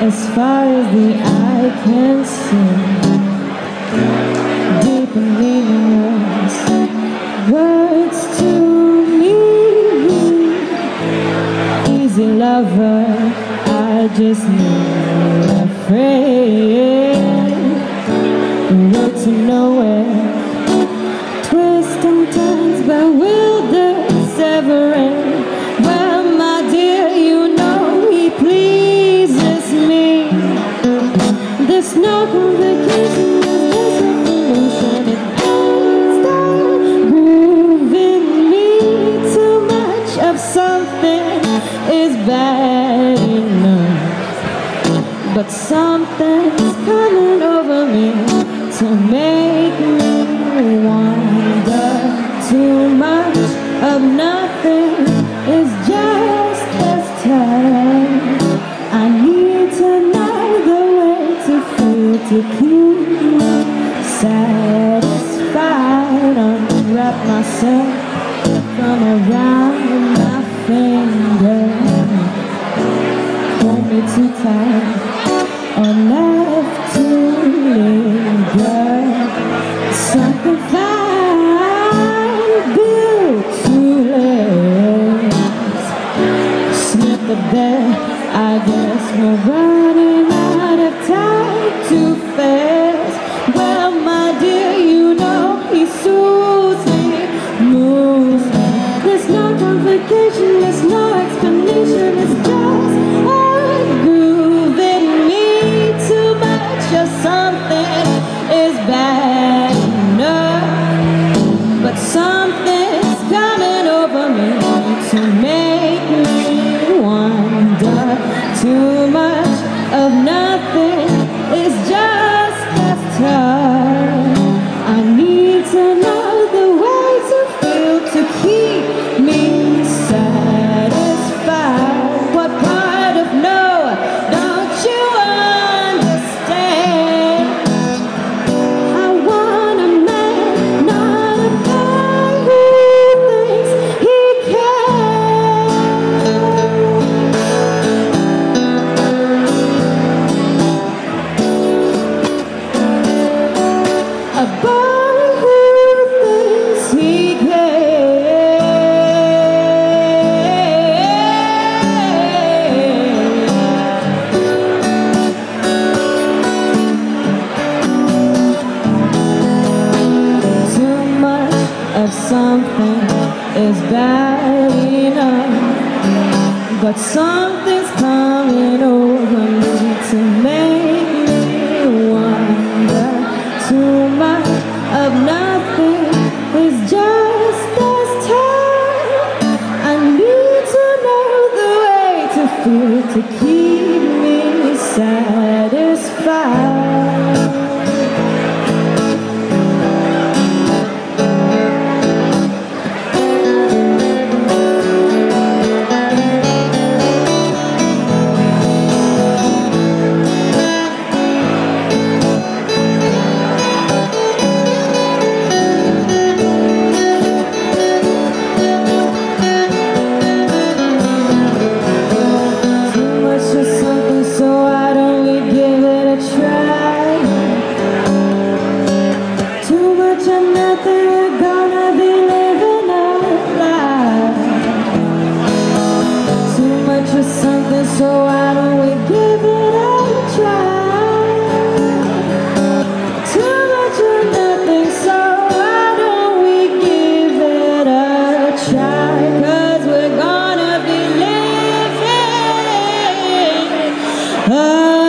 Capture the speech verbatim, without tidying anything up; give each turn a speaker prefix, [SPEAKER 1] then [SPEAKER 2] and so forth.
[SPEAKER 1] as far as the eye can see. Deep and meaningless words to me. Easy lover, I just need a friend. Road to nowhere, twists and turns, but will this ever end? Well, my dear, you know he pleases me. There's no complication, there's no solution. It ain't start grooving me. Too much of something is bad enough, but something's coming over me to make me wonder. Too much of nothing is just as tight. I need to know the way to feel, to keep me satisfied. Unwrap myself from around my finger. Hold me too tight or left to linger. Something fine built to last. Slip the bed, I guess we're running out of time too fast. Well, my dear, you know he soothes me, moves me. There's no complication, there's no explanation. It's just a groove in me. Too much of something is bad enough, but something's coming over me to make me wonder. Too much of nothing is just as tough. I need to know the way to feel, to keep me satisfied. What part of no don't you understand? I want a man, not a guy who thinks he can. A boy who thinks he of something is bad enough, but something's coming over me to make me wonder. Too much of nothing is just as tight. I need to know the way to feel, to keep me satisfied. So why don't we give it a try? Too much of nothing, so why don't we give it a try? 'Cause we're gonna be living. Oh.